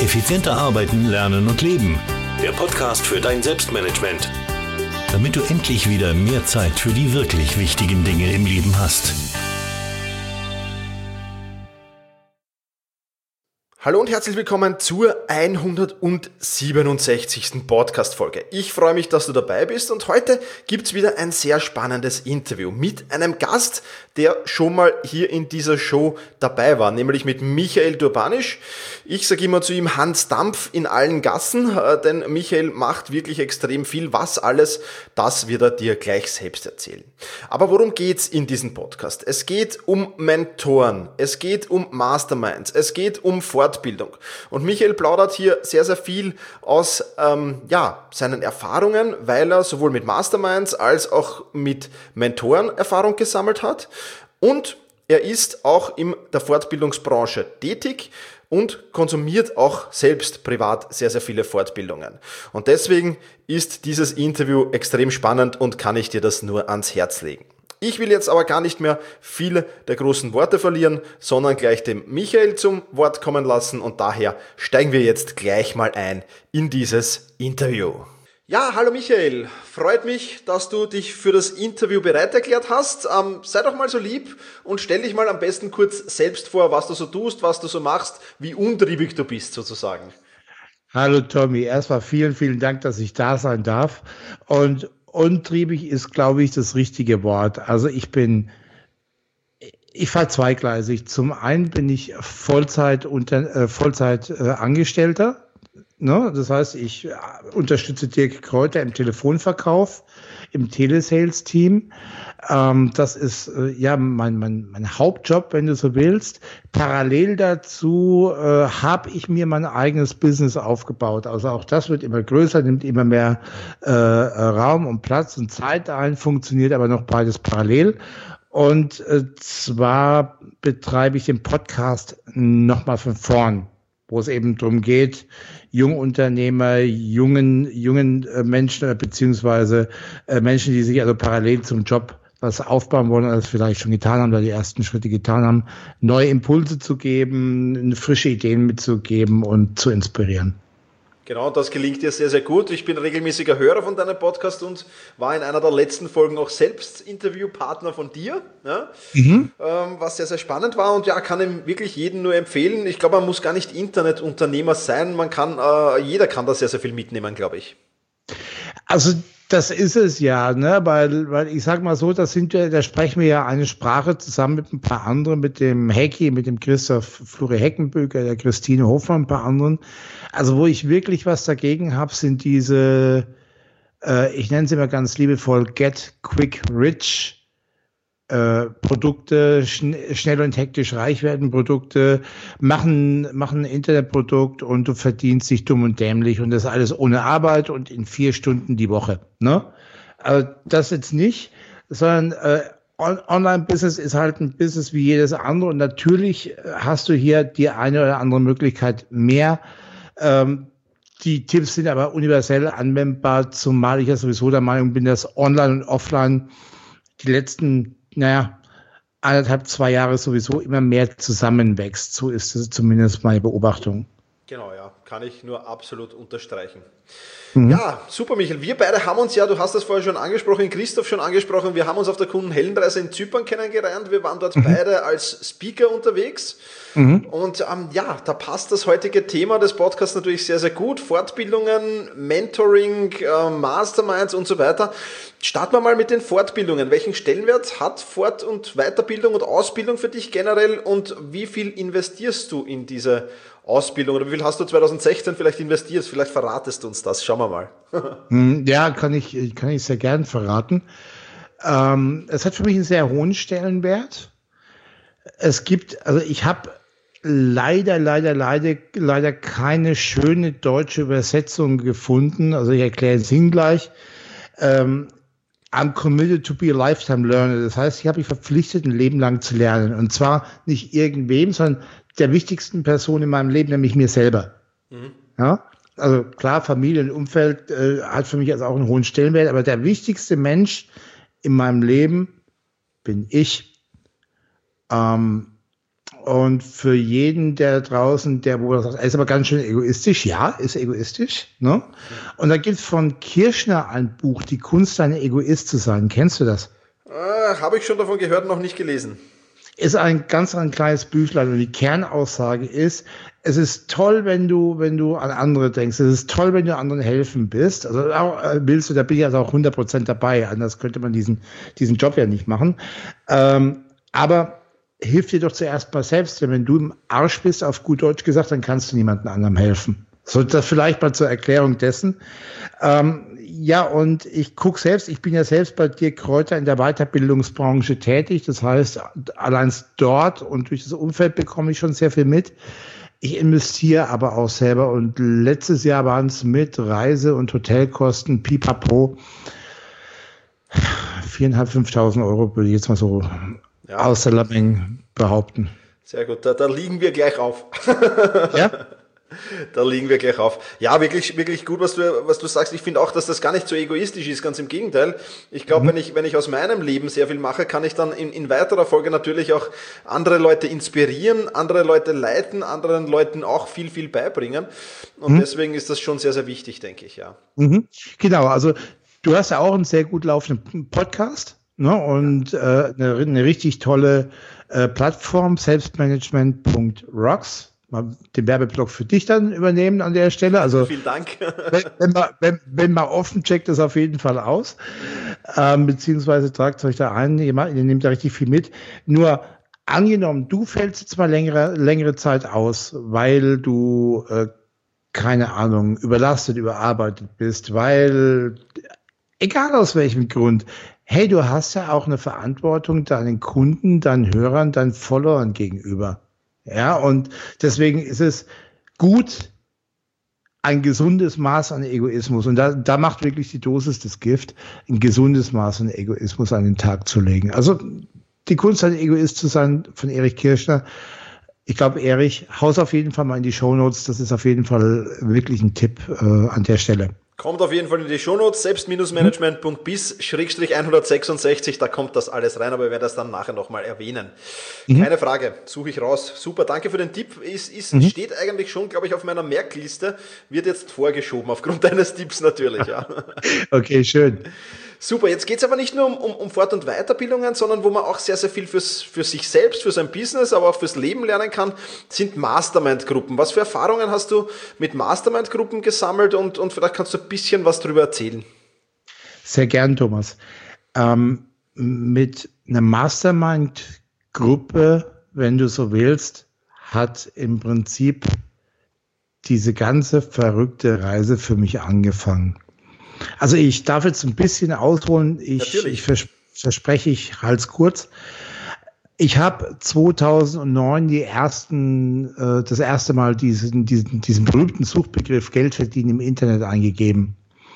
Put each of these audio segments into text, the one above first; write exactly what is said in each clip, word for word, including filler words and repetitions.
Effizienter arbeiten, lernen und leben. Der Podcast für dein Selbstmanagement. Damit du endlich wieder mehr Zeit für die wirklich wichtigen Dinge im Leben hast. Hallo und herzlich willkommen zur hundertsiebenundsechzigsten Podcast-Folge. Ich freue mich, dass du dabei bist und heute gibt's wieder ein sehr spannendes Interview mit einem Gast, der schon mal hier in dieser Show dabei war, nämlich mit Michael Durbanisch. Ich sage immer zu ihm Hans Dampf in allen Gassen, denn Michael macht wirklich extrem viel. Was alles, das wird er dir gleich selbst erzählen. Aber worum geht's in diesem Podcast? Es geht um Mentoren, es geht um Masterminds, es geht um Fortbildung. Und Michael plaudert hier sehr, sehr viel aus ähm, ja, seinen Erfahrungen, weil er sowohl mit Masterminds als auch mit Mentoren Erfahrung gesammelt hat. Und er ist auch in der Fortbildungsbranche tätig und konsumiert auch selbst privat sehr, sehr viele Fortbildungen. Und deswegen ist dieses Interview extrem spannend und kann ich dir das nur ans Herz legen. Ich will jetzt aber gar nicht mehr viele der großen Worte verlieren, sondern gleich dem Michael zum Wort kommen lassen und daher steigen wir jetzt gleich mal ein in dieses Interview. Ja, hallo Michael, freut mich, dass du dich für das Interview bereit erklärt hast. Ähm, sei doch mal so lieb und stell dich mal am besten kurz selbst vor, was du so tust, was du so machst, wie untriebig du bist sozusagen. Hallo Tommy, erstmal vielen, vielen Dank, dass ich da sein darf und untriebig ist, glaube ich, das richtige Wort. Also ich bin, ich fahre zweigleisig. Zum einen bin ich Vollzeit unter, äh, Vollzeit äh, Angestellter. Ne? Das heißt, ich unterstütze Dirk Kräuter im Telefonverkauf, im Telesales-Team. Ähm, das ist äh, ja mein, mein, mein Hauptjob, wenn du so willst. Parallel dazu äh, habe ich mir mein eigenes Business aufgebaut. Also auch das wird immer größer, nimmt immer mehr äh, Raum und Platz und Zeit ein, funktioniert aber noch beides parallel. Und äh, zwar betreibe ich den Podcast nochmal von vorn, wo es eben darum geht, Jungunternehmer, jungen, jungen äh, Menschen, äh, beziehungsweise äh, Menschen, die sich also parallel zum Job was aufbauen wollen, das vielleicht schon getan haben, oder die ersten Schritte getan haben, neue Impulse zu geben, frische Ideen mitzugeben und zu inspirieren. Genau, das gelingt dir sehr, sehr gut. Ich bin regelmäßiger Hörer von deinem Podcast und war in einer der letzten Folgen auch selbst Interviewpartner von dir, ja, mhm. ähm, was sehr, sehr spannend war und ja, kann ihm wirklich jeden nur empfehlen. Ich glaube, man muss gar nicht Internetunternehmer sein, man kann, äh, jeder kann da sehr, sehr viel mitnehmen, glaube ich. Also das ist es ja, ne, weil, weil ich sag mal so, das sind wir, da sprechen wir ja eine Sprache zusammen mit ein paar anderen, mit dem Hecki, mit dem Christoph Fluri Heckenböker, der Christine Hofmann, ein paar anderen. Also wo ich wirklich was dagegen habe, sind diese, äh, ich nenne sie mal ganz liebevoll, Get Quick Rich äh, Produkte, schn- schnell und hektisch reich werden Produkte, machen, machen ein Internetprodukt und du verdienst dich dumm und dämlich und das alles ohne Arbeit und in vier Stunden die Woche, ne? Also das jetzt nicht, sondern äh, On- Online-Business ist halt ein Business wie jedes andere und natürlich hast du hier die eine oder andere Möglichkeit mehr. Ähm, die Tipps sind aber universell anwendbar, zumal ich ja sowieso der Meinung bin, dass Online und Offline die letzten, naja, anderthalb, zwei Jahre sowieso immer mehr zusammenwächst. So ist es zumindest meine Beobachtung. Genau, ja, kann ich nur absolut unterstreichen. Mhm. Ja, super Michael, wir beide haben uns ja, du hast das vorher schon angesprochen, Christoph schon angesprochen, wir haben uns auf der Kundenheldenreise in Zypern kennengelernt, wir waren dort mhm. beide als Speaker unterwegs mhm. und ähm, ja, da passt das heutige Thema des Podcasts natürlich sehr, sehr gut, Fortbildungen, Mentoring, äh, Masterminds und so weiter. Starten wir mal mit den Fortbildungen. Welchen Stellenwert hat Fort- und Weiterbildung und Ausbildung für dich generell und wie viel investierst du in diese Ausbildung oder wie viel hast du zwanzig sechzehn vielleicht investiert? Vielleicht verratest du uns das. Schauen wir mal. Ja, kann ich, kann ich sehr gern verraten. Ähm, es hat für mich einen sehr hohen Stellenwert. Es gibt, also ich habe leider, leider, leider, leider keine schöne deutsche Übersetzung gefunden. Also ich erkläre es Ihnen gleich. Ähm, I'm committed to be a lifetime learner. Das heißt, ich habe mich verpflichtet, ein Leben lang zu lernen. Und zwar nicht irgendwem, sondern der wichtigsten Person in meinem Leben, nämlich mir selber. Mhm. Ja, also klar, Familie und Umfeld äh, hat für mich also auch einen hohen Stellenwert, aber der wichtigste Mensch in meinem Leben bin ich. Ähm, Und für jeden, der draußen, der wo er sagt, er ist aber ganz schön egoistisch, ja, ist egoistisch. Ne? Und da gibt es von Kirschner ein Buch, Die Kunst, ein Egoist zu sein. Kennst du das? Äh, habe ich schon davon gehört, noch nicht gelesen. Ist ein ganz ein kleines Büchlein und die Kernaussage ist, es ist toll, wenn du, wenn du an andere denkst. Es ist toll, wenn du anderen helfen bist. Also auch, äh, willst du, da bin ich also auch hundert Prozent dabei. Anders könnte man diesen, diesen Job ja nicht machen. Ähm, aber hilf dir doch zuerst mal selbst. Denn wenn du im Arsch bist, auf gut Deutsch gesagt, dann kannst du niemandem anderem helfen. So, das vielleicht mal zur Erklärung dessen. Ähm, ja, und ich gucke selbst, ich bin ja selbst bei Dirk Kräuter in der Weiterbildungsbranche tätig. Das heißt, allein dort und durch das Umfeld bekomme ich schon sehr viel mit. Ich investiere aber auch selber und letztes Jahr waren es mit Reise- und Hotelkosten pipapo viertausendfünfhundert, fünftausend Euro, würde ich jetzt mal so ja. aus der Lameng behaupten. Sehr gut, da, da liegen wir gleich auf. Ja? Da liegen wir gleich auf. Ja, wirklich, wirklich gut, was du, was du sagst. Ich finde auch, dass das gar nicht so egoistisch ist, ganz im Gegenteil. Ich glaube, mhm. wenn ich, wenn ich aus meinem Leben sehr viel mache, kann ich dann in, in weiterer Folge natürlich auch andere Leute inspirieren, andere Leute leiten, anderen Leuten auch viel, viel beibringen. Und mhm. deswegen ist das schon sehr, sehr wichtig, denke ich, ja. Mhm. Genau, also du hast ja auch einen sehr gut laufenden Podcast, ne? Und äh, eine, eine richtig tolle äh, Plattform, selbstmanagement Punkt rocks. Mal den Werbeblock für dich dann übernehmen an der Stelle. Also vielen Dank. wenn, wenn, man, wenn, wenn man offen checkt, das auf jeden Fall aus. Ähm, beziehungsweise tragt euch da ein, ihr, ihr nehmt da richtig viel mit. Nur angenommen, du fällst jetzt mal längere, längere Zeit aus, weil du, äh, keine Ahnung, überlastet, überarbeitet bist, weil, egal aus welchem Grund, hey, du hast ja auch eine Verantwortung deinen Kunden, deinen Hörern, deinen Followern gegenüber. Ja, und deswegen ist es gut, ein gesundes Maß an Egoismus, und da, da macht wirklich die Dosis das Gift, ein gesundes Maß an Egoismus an den Tag zu legen. Also die Kunst, ein Egoist zu sein, von Erich Kirschner. Ich glaube, Erich, haus auf jeden Fall mal in die Shownotes. Das ist auf jeden Fall wirklich ein Tipp äh, an der Stelle. Kommt auf jeden Fall in die Shownotes, selbst-management Punkt bis Schrägstrich hundertsechsundsechzig, da kommt das alles rein, aber wir werden das dann nachher nochmal erwähnen. Mhm. Keine Frage, suche ich raus. Super, danke für den Tipp. Ist, ist, mhm. steht eigentlich schon, glaube ich, auf meiner Merkliste, wird jetzt vorgeschoben, aufgrund deines Tipps natürlich. Ja. Okay, schön. Super, jetzt geht's aber nicht nur um, um, um Fort- und Weiterbildungen, sondern wo man auch sehr, sehr viel fürs, für sich selbst, für sein Business, aber auch fürs Leben lernen kann, sind Mastermind-Gruppen. Was für Erfahrungen hast du mit Mastermind-Gruppen gesammelt und, und vielleicht kannst du ein bisschen was darüber erzählen? Sehr gern, Thomas. Ähm, mit einer Mastermind-Gruppe, wenn du so willst, hat im Prinzip diese ganze verrückte Reise für mich angefangen. Also ich darf jetzt ein bisschen ausholen, ich, ich vers- verspreche, ich halte es kurz. Ich habe zweitausendneun die ersten, äh, das erste Mal diesen, diesen, diesen berühmten Suchbegriff Geld verdienen im Internet eingegeben.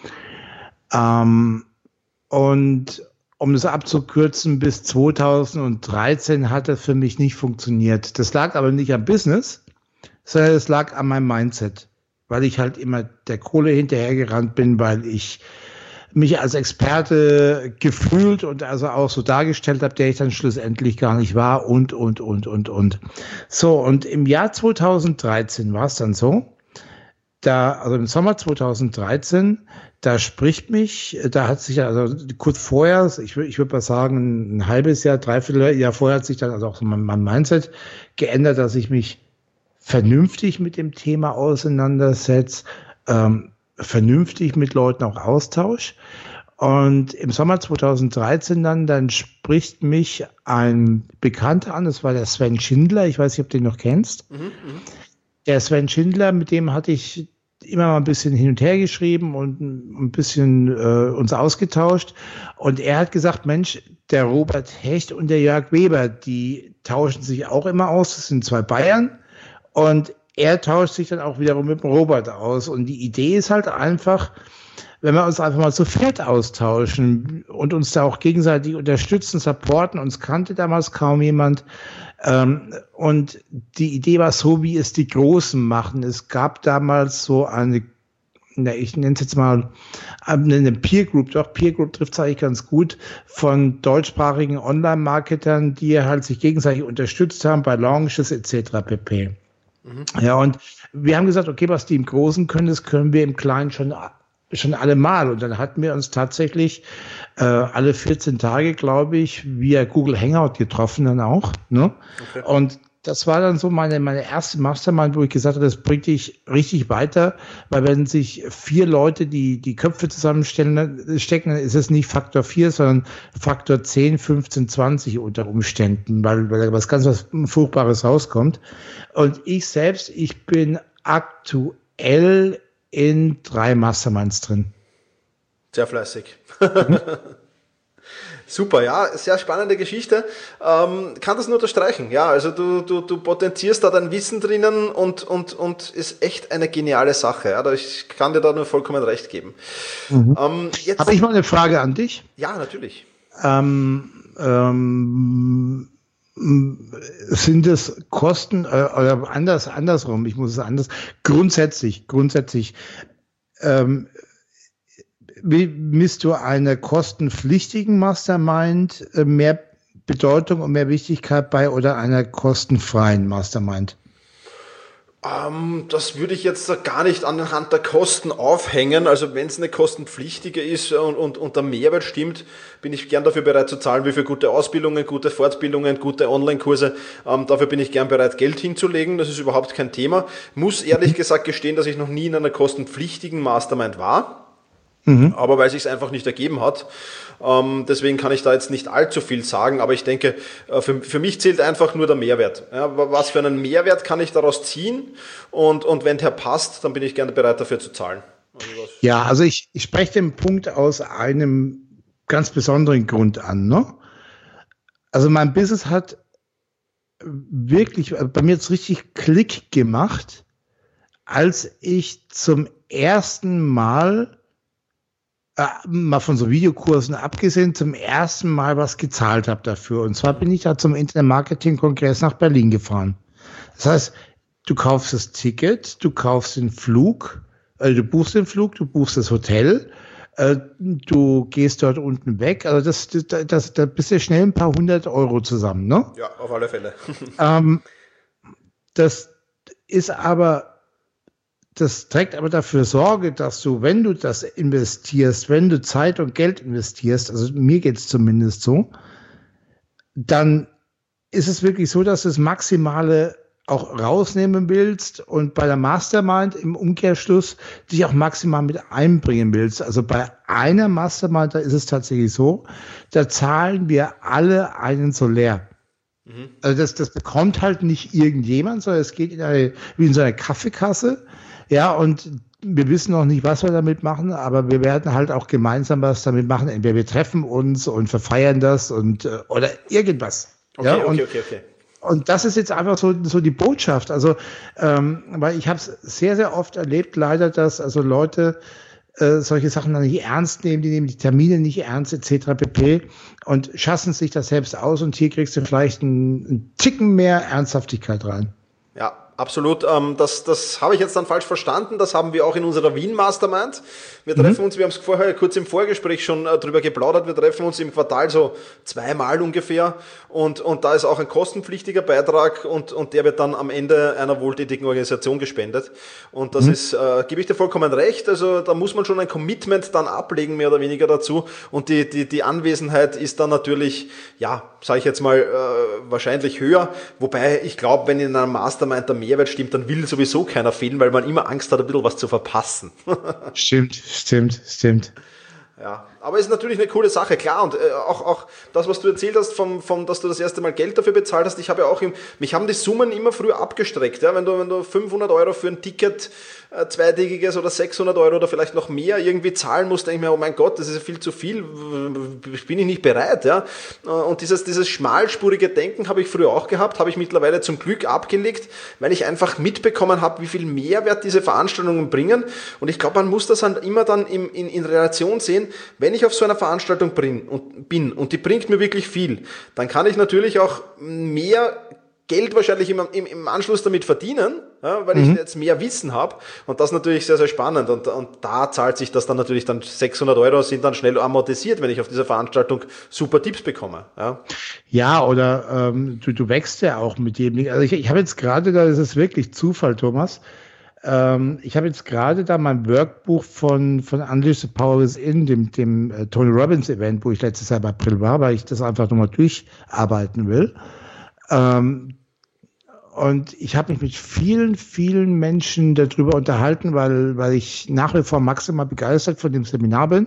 Ähm, und um das abzukürzen, bis zweitausenddreizehn hat das für mich nicht funktioniert. Das lag aber nicht am Business, sondern es lag an meinem Mindset. Weil ich halt immer der Kohle hinterhergerannt bin, weil ich mich als Experte gefühlt und also auch so dargestellt habe, der ich dann schlussendlich gar nicht war und, und, und, und, und. So, und im Jahr zweitausenddreizehn war es dann so, da, also im Sommer zweitausenddreizehn, da spricht mich, da hat sich also kurz vorher, ich würde ich würde mal sagen, ein halbes Jahr, dreiviertel Jahr vorher hat sich dann also auch so mein, mein Mindset geändert, dass ich mich vernünftig mit dem Thema auseinandersetzt, ähm, vernünftig mit Leuten auch Austausch. Und im Sommer zweitausenddreizehn dann, dann spricht mich ein Bekannter an, das war der Sven Schindler, ich weiß nicht, ob du den noch kennst. Mhm, der Sven Schindler, mit dem hatte ich immer mal ein bisschen hin und her geschrieben und ein bisschen äh, uns ausgetauscht. Und er hat gesagt, Mensch, der Robert Hecht und der Jörg Weber, die tauschen sich auch immer aus, das sind zwei Bayern. Und er tauscht sich dann auch wiederum mit dem Robert aus. Und die Idee ist halt einfach, wenn wir uns einfach mal zu viert austauschen und uns da auch gegenseitig unterstützen, supporten. Uns kannte damals kaum jemand. Ähm, und die Idee war so, wie es die Großen machen. Es gab damals so eine, na, ich nenne es jetzt mal eine Peer Group, doch Peer Group trifft es eigentlich ganz gut, von deutschsprachigen Online-Marketern, die halt sich gegenseitig unterstützt haben bei Launches et cetera pp. Mhm. Ja, und wir haben gesagt, okay, was die im Großen können, das können wir im Kleinen schon schon alle mal. Und dann hatten wir uns tatsächlich äh, alle vierzehn Tage, glaube ich, via Google Hangout getroffen dann auch. Ne? Okay. Und das war dann so meine meine erste Mastermind, wo ich gesagt habe, das bringt dich richtig weiter, weil wenn sich vier Leute die die Köpfe zusammenstellen, stecken, dann ist es nicht Faktor vier, sondern Faktor zehn, fünfzehn, zwanzig unter Umständen, weil, weil da was ganz was Furchtbares rauskommt. Und ich selbst, ich bin aktuell in drei Masterminds drin. Sehr fleißig. Super, ja, sehr spannende Geschichte. Ähm, kann das nur unterstreichen. Ja, also du, du, du potenzierst da dein Wissen drinnen und, und, und ist echt eine geniale Sache. Ja, ich kann dir da nur vollkommen recht geben. Mhm. Ähm, jetzt habe ich mal eine Frage an dich? Ja, natürlich. Ähm, ähm, sind es Kosten, äh, oder anders, andersrum, ich muss es anders, grundsätzlich, grundsätzlich, ähm, wie misst du einer kostenpflichtigen Mastermind mehr Bedeutung und mehr Wichtigkeit bei oder einer kostenfreien Mastermind? Ähm, das würde ich jetzt gar nicht anhand der Kosten aufhängen. Also wenn es eine kostenpflichtige ist und, und, und der Mehrwert stimmt, bin ich gern dafür bereit zu zahlen, wie für gute Ausbildungen, gute Fortbildungen, gute Online-Kurse. Ähm, dafür bin ich gern bereit, Geld hinzulegen. Das ist überhaupt kein Thema. Muss ehrlich gesagt gestehen, dass ich noch nie in einer kostenpflichtigen Mastermind war. Mhm. Aber weil sich es einfach nicht ergeben hat. Ähm, deswegen kann ich da jetzt nicht allzu viel sagen, aber ich denke, äh, für, für mich zählt einfach nur der Mehrwert. Ja, was für einen Mehrwert kann ich daraus ziehen? Und, und wenn der passt, dann bin ich gerne bereit dafür zu zahlen. Also ja, also ich, ich spreche den Punkt aus einem ganz besonderen Grund an. Ne? Also mein Business hat wirklich, bei mir jetzt richtig Klick gemacht, als ich zum ersten Mal Äh, mal von so Videokursen abgesehen, zum ersten Mal was gezahlt habe dafür. Und zwar bin ich da zum Internet-Marketing-Kongress nach Berlin gefahren. Das heißt, du kaufst das Ticket, du kaufst den Flug, äh, du buchst den Flug, du buchst das Hotel, äh, du gehst dort unten weg. Also das, das, das, da bist du schnell ein paar hundert Euro zusammen, ne? Ja, auf alle Fälle. ähm, das ist aber Das trägt aber dafür Sorge, dass du, wenn du das investierst, wenn du Zeit und Geld investierst, also mir geht's zumindest so, dann ist es wirklich so, dass du das Maximale auch rausnehmen willst und bei der Mastermind im Umkehrschluss dich auch maximal mit einbringen willst. Also bei einer Mastermind, da ist es tatsächlich so, da zahlen wir alle einen Solär. Mhm. Also das, das bekommt halt nicht irgendjemand, sondern es geht in eine, wie in so eine Kaffeekasse. Ja, und wir wissen noch nicht, was wir damit machen, aber wir werden halt auch gemeinsam was damit machen. Entweder wir treffen uns und verfeiern das und oder irgendwas. Okay, ja, okay, und, okay, okay. Und das ist jetzt einfach so so die Botschaft. Also, ähm, weil ich habe es sehr, sehr oft erlebt, leider, dass also Leute äh, solche Sachen dann nicht ernst nehmen, die nehmen die Termine nicht ernst et cetera pp. Und schassen sich das selbst aus und hier kriegst du vielleicht einen, einen Ticken mehr Ernsthaftigkeit rein. Ja. Absolut, ähm, das, das habe ich jetzt dann falsch verstanden, das haben wir auch in unserer Wien-Mastermind. Wir treffen mhm. uns, wir haben es vorher kurz im Vorgespräch schon äh, drüber geplaudert, wir treffen uns im Quartal so zweimal ungefähr und, und da ist auch ein kostenpflichtiger Beitrag und, und der wird dann am Ende einer wohltätigen Organisation gespendet und das mhm. ist, äh, gebe ich dir vollkommen recht, also da muss man schon ein Commitment dann ablegen, mehr oder weniger dazu und die, die, die Anwesenheit ist dann natürlich, ja, sage ich jetzt mal, äh, wahrscheinlich höher, wobei ich glaube, wenn in einem Mastermind der Mehrwert stimmt, dann will sowieso keiner fehlen, weil man immer Angst hat, ein bisschen was zu verpassen. Stimmt, stimmt, stimmt. Ja, aber es ist natürlich eine coole Sache, klar, und äh, auch, auch das, was du erzählt hast, vom, vom, dass du das erste Mal Geld dafür bezahlt hast, ich habe ja auch, im, mich haben die Summen immer früher abgestreckt, ja, wenn du, wenn du fünfhundert Euro für ein Ticket, äh, zweitägiges oder sechshundert Euro oder vielleicht noch mehr irgendwie zahlen musst, denke ich mir, oh mein Gott, das ist ja viel zu viel, bin ich nicht bereit, ja, und dieses, dieses schmalspurige Denken habe ich früher auch gehabt, habe ich mittlerweile zum Glück abgelegt, weil ich einfach mitbekommen habe, wie viel Mehrwert diese Veranstaltungen bringen, und ich glaube, man muss das dann immer dann in, in, in Relation sehen, wenn ich auf so einer Veranstaltung bin und, bin und die bringt mir wirklich viel, dann kann ich natürlich auch mehr Geld wahrscheinlich im, im, im Anschluss damit verdienen, ja, weil mhm. ich jetzt mehr Wissen habe und das natürlich sehr, sehr spannend und, und da zahlt sich das dann natürlich, dann sechshundert Euro sind dann schnell amortisiert, wenn ich auf dieser Veranstaltung super Tipps bekomme. Ja, ja oder ähm, du, du wächst ja auch mit jedem. Also ich, ich habe jetzt gerade, da ist es wirklich Zufall, Thomas, ähm, ich habe jetzt gerade da mein Workbuch von, von Unleash the Power Within, dem, dem äh, Tony Robbins Event, wo ich letztes Jahr im April war, weil ich das einfach nochmal durcharbeiten will. Ähm, und ich habe mich mit vielen, vielen Menschen darüber unterhalten, weil, weil ich nach wie vor maximal begeistert von dem Seminar bin.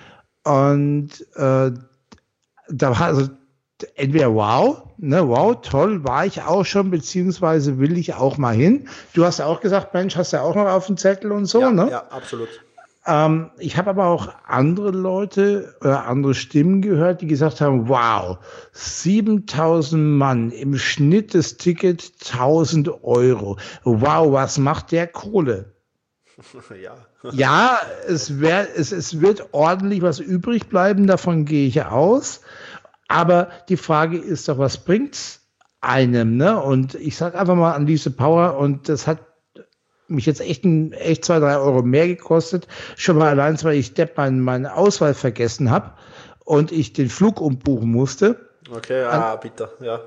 Und äh, da war also entweder wow, ne, wow, toll, war ich auch schon, beziehungsweise will ich auch mal hin. Du hast ja auch gesagt, Mensch, hast du ja auch noch auf dem Zettel und so, ja, ne? Ja, absolut. Ähm, ich habe aber auch andere Leute oder andere Stimmen gehört, die gesagt haben, wow, siebentausend Mann, im Schnitt das Ticket tausend Euro. Wow, was macht der Kohle? Ja. Ja, es, wär, es, es wird ordentlich was übrig bleiben, davon gehe ich aus. Aber die Frage ist doch, was bringt's einem, ne? Und ich sag einfach mal Unleash the Power und das hat mich jetzt echt, ein, echt zwei, drei Euro mehr gekostet. Schon mal allein, weil ich Depp meinen, meinen Ausweis vergessen habe und ich den Flug umbuchen musste. Okay, ja, An, bitte, ja.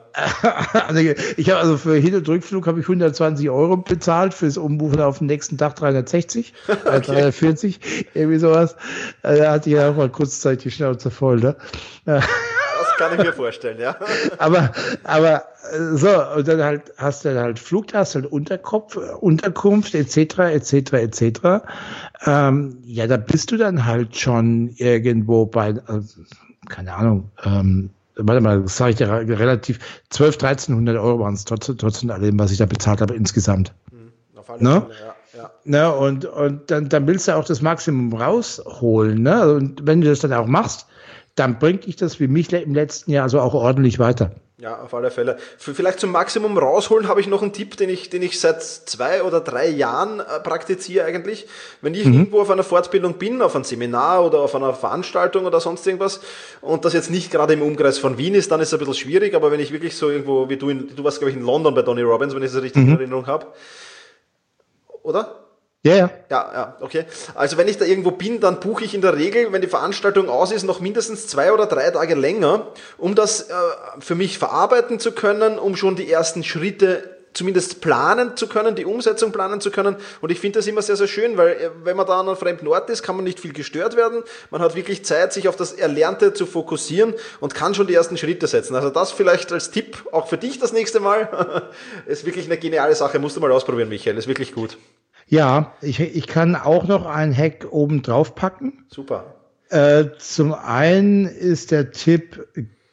Ich habe also für Hin- und Rückflug habe ich hundertzwanzig Euro bezahlt, fürs Umbuchen auf den nächsten Tag dreihundertsechzig, okay. dreihundertvierzig, irgendwie sowas. Da hatte ich ja auch mal kurzzeitig die Schnauze voll, ne? Das kann ich mir vorstellen, ja. aber, aber so, und dann halt hast du dann halt Flug, da hast du halt Unterkopf, Unterkunft, et cetera, et cetera, et cetera. Ähm, ja, da bist du dann halt schon irgendwo bei, äh, keine Ahnung, ähm, warte mal, das sage ich dir relativ, zwölf, dreizehnhundert Euro waren es trotzdem, trotzdem allem, was ich da bezahlt habe insgesamt. Mhm, auf alle ne? Fälle, ja. Ja. Ne? Und, und dann, dann willst du auch das Maximum rausholen. Ne? Und wenn du das dann auch machst, dann bringt dich das wie mich im letzten Jahr also auch ordentlich weiter. Ja, auf alle Fälle. Für vielleicht zum Maximum rausholen habe ich noch einen Tipp, den ich, den ich seit zwei oder drei Jahren äh, praktiziere eigentlich. Wenn ich mhm. irgendwo auf einer Fortbildung bin, auf einem Seminar oder auf einer Veranstaltung oder sonst irgendwas und das jetzt nicht gerade im Umkreis von Wien ist, dann ist es ein bisschen schwierig, aber wenn ich wirklich so irgendwo, wie du, in, du warst glaube ich in London bei Tony Robbins, wenn ich das richtig mhm. in Erinnerung habe, oder? Ja, ja. Ja, ja, okay. Also wenn ich da irgendwo bin, dann buche ich in der Regel, wenn die Veranstaltung aus ist, noch mindestens zwei oder drei Tage länger, um das äh, für mich verarbeiten zu können, um schon die ersten Schritte zumindest planen zu können, die Umsetzung planen zu können. Und ich finde das immer sehr, sehr schön, weil äh, wenn man da an einem fremden Ort ist, kann man nicht viel gestört werden. Man hat wirklich Zeit, sich auf das Erlernte zu fokussieren und kann schon die ersten Schritte setzen. Also das vielleicht als Tipp, auch für dich das nächste Mal. Ist wirklich eine geniale Sache, musst du mal ausprobieren, Michael, ist wirklich gut. Ja, ich, ich kann auch noch einen Hack oben drauf packen. Super. Äh, zum einen ist der Tipp,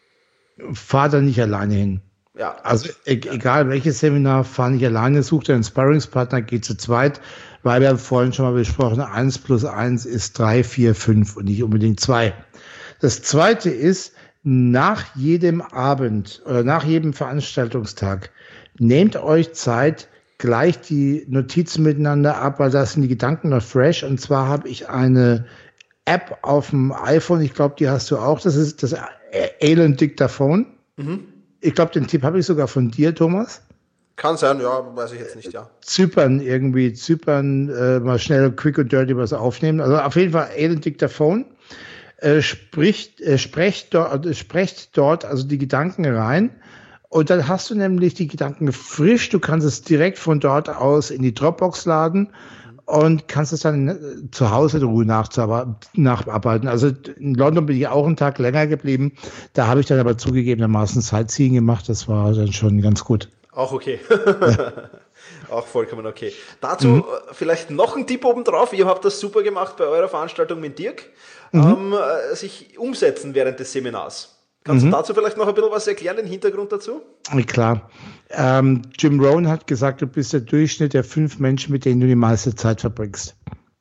fahr da nicht alleine hin. Ja. Also e- egal welches Seminar, fahr nicht alleine, such dir einen Sparringspartner, geh zu zweit, weil wir haben vorhin schon mal besprochen, eins plus eins ist drei, vier, fünf und nicht unbedingt zwei. Das zweite ist, nach jedem Abend oder nach jedem Veranstaltungstag, nehmt euch Zeit, gleich die Notizen miteinander ab, weil da sind die Gedanken noch fresh. Und zwar habe ich eine App auf dem iPhone, ich glaube, die hast du auch, das ist das Elend Dictaphone. Mhm. Ich glaube, den Tipp habe ich sogar von dir, Thomas. Kann sein, ja, weiß ich jetzt nicht, ja. Zypern irgendwie, Zypern, äh, mal schnell quick und dirty was aufnehmen. Also auf jeden Fall Elend Dictaphone. Äh, spricht, äh, sprecht dort, sprecht dort also die Gedanken rein. Und dann hast du nämlich die Gedanken frisch, du kannst es direkt von dort aus in die Dropbox laden und kannst es dann zu Hause in Ruhe nacharbeiten. Also in London bin ich auch einen Tag länger geblieben, da habe ich dann aber zugegebenermaßen Sightseeing gemacht, das war dann schon ganz gut. Auch okay. Ja. Auch vollkommen okay. Dazu mhm. vielleicht noch ein Tipp obendrauf, ihr habt das super gemacht bei eurer Veranstaltung mit Dirk, mhm. ähm, sich umsetzen während des Seminars. Kannst mhm. du dazu vielleicht noch ein bisschen was erklären, den Hintergrund dazu? Klar. Ähm, Jim Rohn hat gesagt, du bist der Durchschnitt der fünf Menschen, mit denen du die meiste Zeit verbringst.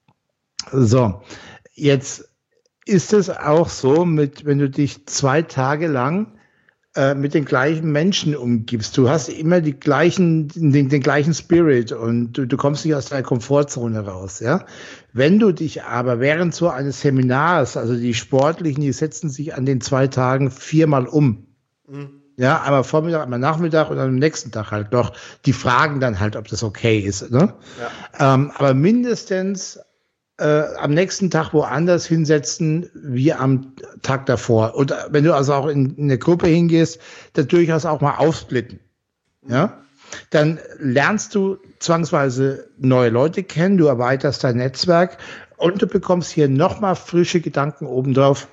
So, jetzt ist es auch so, mit, wenn du dich zwei Tage lang äh, mit den gleichen Menschen umgibst, du hast immer die gleichen, den, den gleichen Spirit und du, du kommst nicht aus deiner Komfortzone raus, ja. Wenn du dich aber während so eines Seminars, also die Sportlichen, die setzen sich an den zwei Tagen viermal um. Mhm. Ja, einmal Vormittag, einmal Nachmittag und dann am nächsten Tag halt noch. Die fragen dann halt, ob das okay ist. Ne? Ja. Ähm, aber mindestens äh, am nächsten Tag woanders hinsetzen wie am Tag davor. Und wenn du also auch in, in eine Gruppe hingehst, dann durchaus auch mal aufsplitten. Ja? Dann lernst du zwangsweise neue Leute kennen, du erweiterst dein Netzwerk und du bekommst hier nochmal frische Gedanken obendrauf.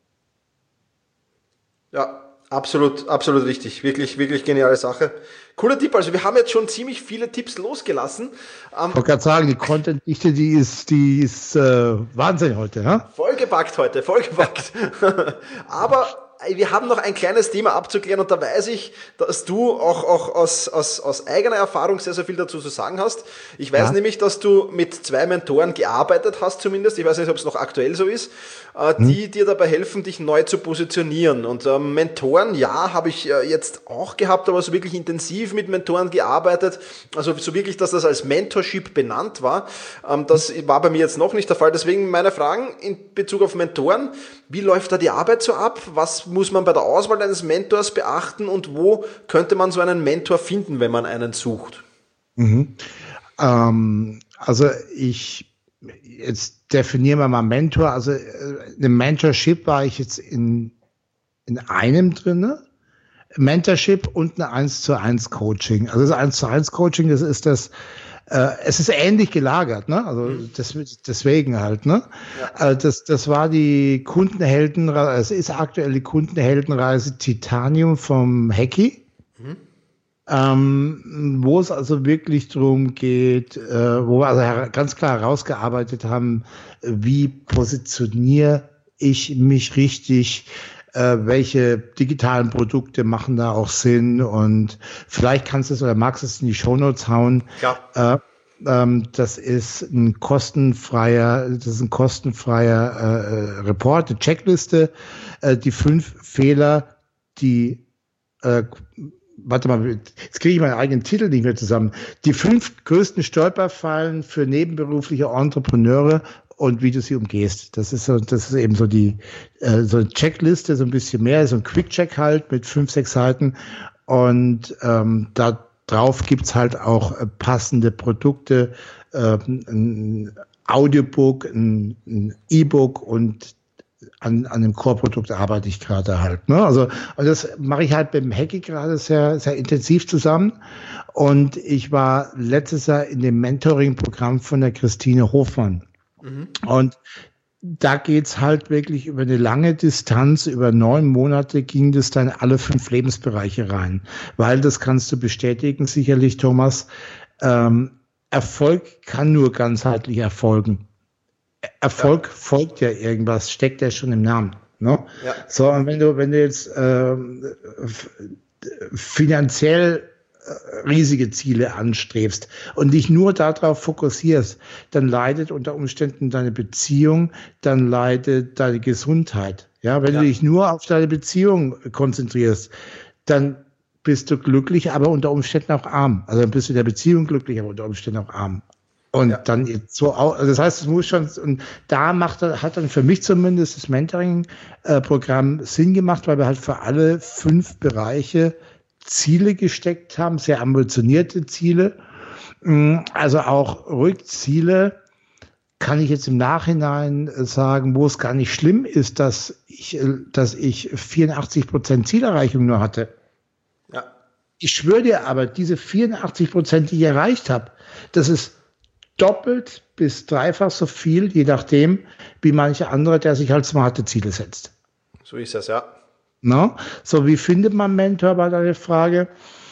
Ja. Absolut, absolut richtig. Wirklich, wirklich geniale Sache. Cooler Tipp. Also wir haben jetzt schon ziemlich viele Tipps losgelassen. Ähm, ich wollte gerade sagen, die Content-Dichte, die ist, die ist äh, Wahnsinn heute. Ha? Vollgepackt heute, vollgepackt. Aber wir haben noch ein kleines Thema abzuklären und da weiß ich, dass du auch, auch aus, aus, aus eigener Erfahrung sehr, sehr viel dazu zu sagen hast. Ich weiß ja. nämlich, dass du mit zwei Mentoren gearbeitet hast zumindest. Ich weiß nicht, ob es noch aktuell so ist, äh, die hm. dir dabei helfen, dich neu zu positionieren. Und äh, Mentoren, ja, habe ich äh, jetzt auch gehabt, aber so wirklich intensiv mit Mentoren gearbeitet. Also so wirklich, dass das als Mentorship benannt war. Ähm, das war bei mir jetzt noch nicht der Fall. Deswegen meine Fragen in Bezug auf Mentoren. Wie läuft da die Arbeit so ab? Was muss man bei der Auswahl eines Mentors beachten und wo könnte man so einen Mentor finden, wenn man einen sucht? Mhm. Ähm, also ich, jetzt definieren wir mal Mentor. Also eine Mentorship war ich jetzt in, in einem drinne. Mentorship und eine eins zu eins Coaching. Also das eins zu eins Coaching, das ist das, äh, es ist ähnlich gelagert, ne? Also das, deswegen halt, ne? Ja. Äh, das, das war die Kundenheldenreise, es ist aktuell die Kundenheldenreise Titanium vom Hecki, mhm. ähm, wo es also wirklich drum geht, äh, wo wir also ganz klar herausgearbeitet haben, wie positioniere ich mich richtig, Äh, welche digitalen Produkte machen da auch Sinn und vielleicht kannst du es oder magst du es in die Shownotes hauen. Ja. Äh, ähm, das ist ein kostenfreier, das ist ein kostenfreier äh, Report, eine Checkliste, äh, die fünf Fehler, die äh, warte mal, jetzt kriege ich meinen eigenen Titel nicht mehr zusammen. Die fünf größten Stolperfallen für nebenberufliche Entrepreneure und wie du sie umgehst. Das ist so, das ist eben so die äh, so eine Checkliste, so ein bisschen mehr, so ein Quick-Check halt mit fünf, sechs Seiten. Und ähm, da drauf gibt's halt auch äh, passende Produkte, äh, ein Audiobook, ein, ein E-Book und an, an dem Core-Produkt arbeite ich gerade halt. Ne? Also und das mache ich halt mit dem Hecki gerade sehr, sehr intensiv zusammen. Und ich war letztes Jahr in dem Mentoring-Programm von der Christine Hofmann. Mhm. Und da geht's halt wirklich über eine lange Distanz, über neun Monate ging das dann alle fünf Lebensbereiche rein. Weil, das kannst du bestätigen, sicherlich, Thomas, ähm, Erfolg kann nur ganzheitlich erfolgen. Erfolg ja. folgt ja irgendwas, steckt ja schon im Namen. Ne? Ja. So, und wenn du, wenn du jetzt ähm, finanziell riesige Ziele anstrebst und dich nur darauf fokussierst, dann leidet unter Umständen deine Beziehung, dann leidet deine Gesundheit. Ja, wenn ja. du dich nur auf deine Beziehung konzentrierst, dann bist du glücklich, aber unter Umständen auch arm. Also dann bist du in der Beziehung glücklich, aber unter Umständen auch arm. Und ja. dann jetzt so auch, das heißt, es muss schon, und da macht, hat dann für mich zumindest das Mentoring-Programm Sinn gemacht, weil wir halt für alle fünf Bereiche Ziele gesteckt haben, sehr ambitionierte Ziele. Also auch Rückziele kann ich jetzt im Nachhinein sagen, wo es gar nicht schlimm ist, dass ich, dass ich vierundachtzig Prozent Zielerreichung nur hatte. Ja. Ich schwöre dir aber, diese vierundachtzig Prozent, die ich erreicht habe, das ist doppelt bis dreifach so viel, je nachdem, wie manche andere, der sich halt smarte Ziele setzt. So ist das, ja. No? So, wie findet man Mentor, war deine Frage?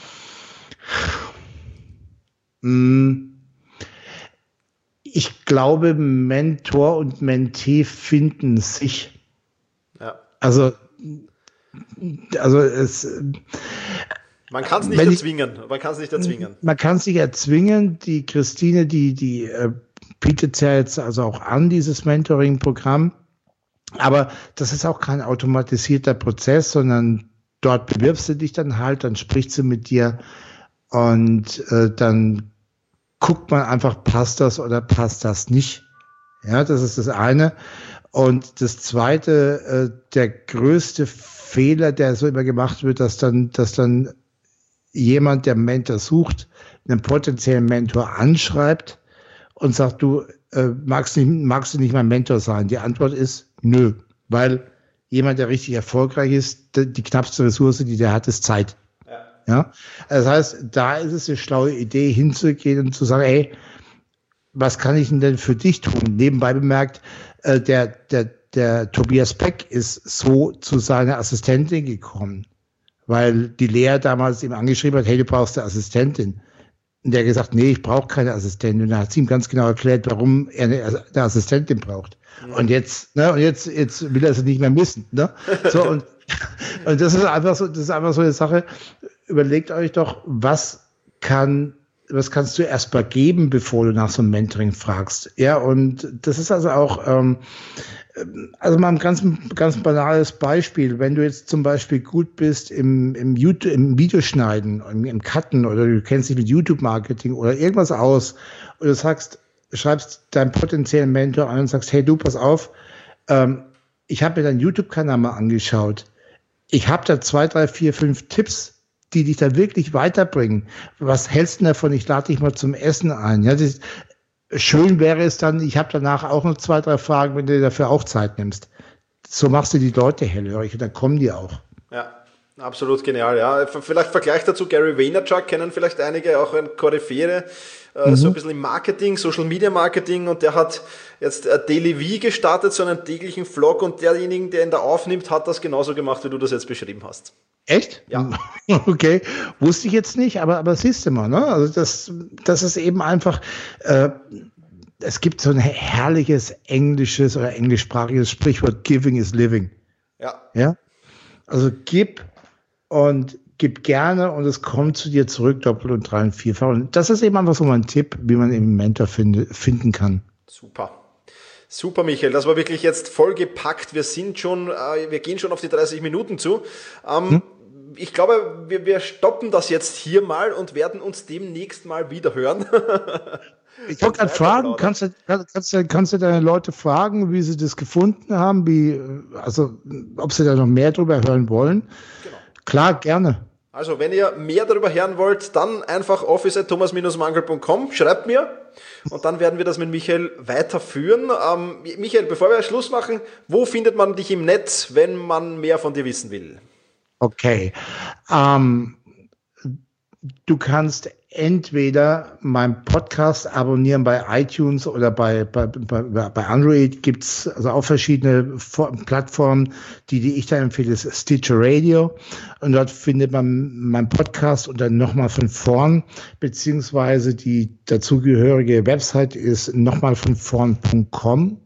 Ich glaube, Mentor und Mentee finden sich. Ja. Also, also es. Man kann es nicht erzwingen. Man kann es nicht erzwingen. Man kann es nicht erzwingen. Die Christine, die, die äh, bietet ja jetzt also auch an, dieses Mentoring-Programm. Aber das ist auch kein automatisierter Prozess, sondern dort bewirbst du dich dann halt, dann spricht sie mit dir und äh, dann guckt man einfach, passt das oder passt das nicht. Ja, das ist das eine. Und das zweite, äh, der größte Fehler, der so immer gemacht wird, dass dann, dass dann jemand, der einen Mentor sucht, einen potenziellen Mentor anschreibt und sagt, du äh, magst, nicht, magst du nicht mein Mentor sein? Die Antwort ist nö, weil jemand, der richtig erfolgreich ist, die, die knappste Ressource, die der hat, ist Zeit. Ja. Ja? Das heißt, da ist es eine schlaue Idee, hinzugehen und zu sagen, ey, was kann ich denn, denn für dich tun? Nebenbei bemerkt, äh, der, der, der Tobias Beck ist so zu seiner Assistentin gekommen, weil die Lea damals ihm angeschrieben hat, hey, du brauchst eine Assistentin. Und der hat gesagt, nee, ich brauche keine Assistentin. Und dann hat sie ihm ganz genau erklärt, warum er eine, eine Assistentin braucht. Mhm. Und jetzt, ne, und jetzt, jetzt will er sie nicht mehr missen, ne? So, und, und das ist einfach so, das ist einfach so eine Sache. Überlegt euch doch, was kann was kannst du erst mal geben, bevor du nach so einem Mentoring fragst. Ja, und das ist also auch, ähm, also mal ein ganz, ganz banales Beispiel. Wenn du jetzt zum Beispiel gut bist im, im YouTube, im Videoschneiden, im, im Cutten oder du kennst dich mit YouTube-Marketing oder irgendwas aus und du sagst, schreibst deinen potenziellen Mentor an und sagst, hey, du, pass auf, ähm, ich habe mir deinen YouTube-Kanal mal angeschaut. Ich habe da zwei, drei, vier, fünf Tipps, die dich da wirklich weiterbringen. Was hältst du davon? Ich lade dich mal zum Essen ein. Ja, das ist, schön wäre es dann, ich habe danach auch noch zwei, drei Fragen, wenn du dir dafür auch Zeit nimmst. So machst du die Leute hellhörig und dann kommen die auch. Ja, absolut genial. Ja, vielleicht Vergleich dazu, Gary Vaynerchuk kennen vielleicht einige, auch ein Koryphäre, äh, mhm. so ein bisschen im Marketing, Social Media Marketing, und der hat jetzt äh, Daily V gestartet, so einen täglichen Vlog, und derjenige, der ihn da aufnimmt, hat das genauso gemacht, wie du das jetzt beschrieben hast. Echt? Ja. Okay, wusste ich jetzt nicht, aber, aber siehst du mal, ne? Also das, das ist eben einfach, äh, es gibt so ein herrliches englisches oder englischsprachiges Sprichwort, giving is living. Ja. Ja? Also gib und gib gerne und es kommt zu dir zurück, doppelt und drei und vierfach. Und das ist eben einfach so mein Tipp, wie man eben einen Mentor finde, finden kann. Super. Super, Michael, das war wirklich jetzt vollgepackt. Wir sind schon, äh, wir gehen schon auf die dreißig Minuten zu. Ähm, hm? Ich glaube, wir, wir stoppen das jetzt hier mal und werden uns demnächst mal wieder hören. Ich wollte gerade fragen, kannst du, kannst, du, kannst du deine Leute fragen, wie sie das gefunden haben, wie, also ob sie da noch mehr drüber hören wollen? Genau. Klar, gerne. Also, wenn ihr mehr darüber hören wollt, dann einfach office at thomas dash mangel punkt com, schreibt mir und dann werden wir das mit Michael weiterführen. Ähm, Michael, bevor wir Schluss machen, wo findet man dich im Netz, wenn man mehr von dir wissen will? Okay, ähm, du kannst entweder meinen Podcast abonnieren bei iTunes oder bei, bei, bei, bei Android gibt's also auch verschiedene Plattformen, die, die ich da empfehle, ist Stitcher Radio. Und dort findet man meinen Podcast und dann nochmal von vorn, beziehungsweise die dazugehörige Website ist nochmal von vorn punkt com.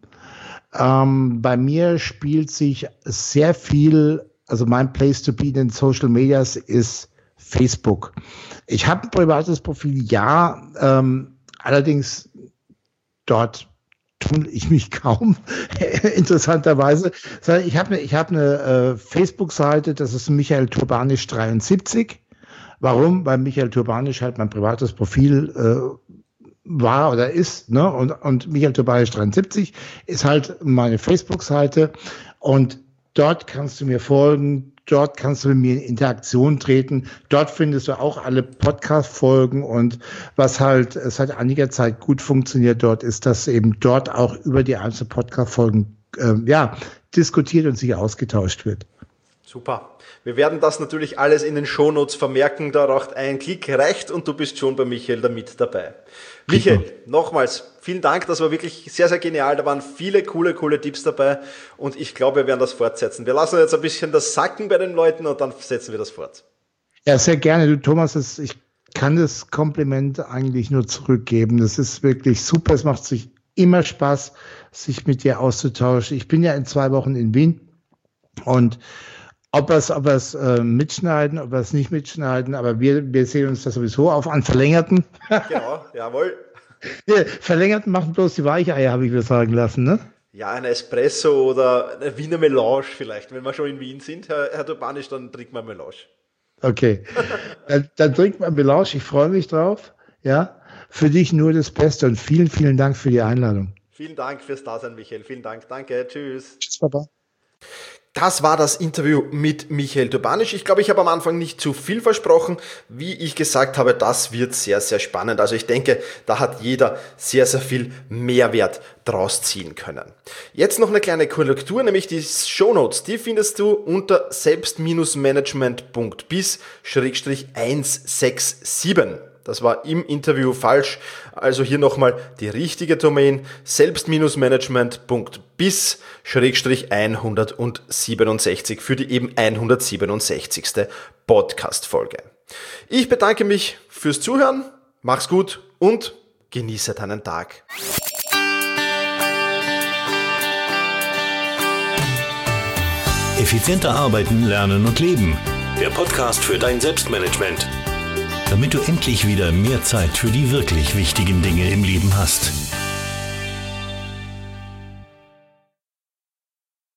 Ähm, bei mir spielt sich sehr viel, also mein Place to be in den Social Medias ist Facebook. Ich habe ein privates Profil, ja, ähm, allerdings dort tue ich mich kaum, interessanterweise. Ich habe eine ich hab eine äh, Facebook-Seite, das ist Michael Turbanisch dreiundsiebzig. Warum? Weil Michael Turbanisch halt mein privates Profil äh, war oder ist, ne? Und, und Michael Turbanisch dreiundsiebzig ist halt meine Facebook-Seite und dort kannst du mir folgen. Dort kannst du mit mir in Interaktion treten. Dort findest du auch alle Podcast-Folgen. Und was halt seit einiger Zeit gut funktioniert dort, ist, dass eben dort auch über die einzelnen Podcast-Folgen äh, ja, diskutiert und sich ausgetauscht wird. Super. Wir werden das natürlich alles in den Shownotes vermerken. Da reicht ein Klick reicht und du bist schon bei Michael damit dabei. Michael, Super. Nochmals vielen Dank. Das war wirklich sehr, sehr genial. Da waren viele coole, coole Tipps dabei und ich glaube, wir werden das fortsetzen. Wir lassen jetzt ein bisschen das sacken bei den Leuten und dann setzen wir das fort. Ja, sehr gerne. Du, Thomas, das, ich kann das Kompliment eigentlich nur zurückgeben. Das ist wirklich super. Es macht sich immer Spaß, sich mit dir auszutauschen. Ich bin ja in zwei Wochen in Wien und Ob wir es ob wir's, äh, mitschneiden, ob wir es nicht mitschneiden, aber wir, wir sehen uns das sowieso auf an Verlängerten. Genau, jawohl. Ja, Verlängerten machen bloß die Weicheier, habe ich mir sagen lassen, ne? Ja, ein Espresso oder eine Wiener Melange vielleicht. Wenn wir schon in Wien sind, Herr, Herr Turbanisch, dann trinkt man Melange. Okay, dann, dann trinkt man Melange. Ich freue mich drauf. Ja, für dich nur das Beste und vielen, vielen Dank für die Einladung. Vielen Dank fürs Dasein, Michael. Vielen Dank. Danke. Tschüss. Tschüss, Papa. Das war das Interview mit Michael Turbanisch. Ich glaube, ich habe am Anfang nicht zu viel versprochen. Wie ich gesagt habe, das wird sehr, sehr spannend. Also ich denke, da hat jeder sehr, sehr viel Mehrwert draus ziehen können. Jetzt noch eine kleine Korrektur, nämlich die Shownotes. Die findest du unter selbst-management punkt biz Schrägstrich hundertsiebenundsechzig. Das war im Interview falsch. Also hier nochmal die richtige Domain selbst-management punkt biz Schrägstrich hundertsiebenundsechzig für die eben hundertsiebenundsechzigste Podcast-Folge. Ich bedanke mich fürs Zuhören, mach's gut und genieße deinen Tag. Effizienter arbeiten, lernen und leben. Der Podcast für dein Selbstmanagement. Damit du endlich wieder mehr Zeit für die wirklich wichtigen Dinge im Leben hast.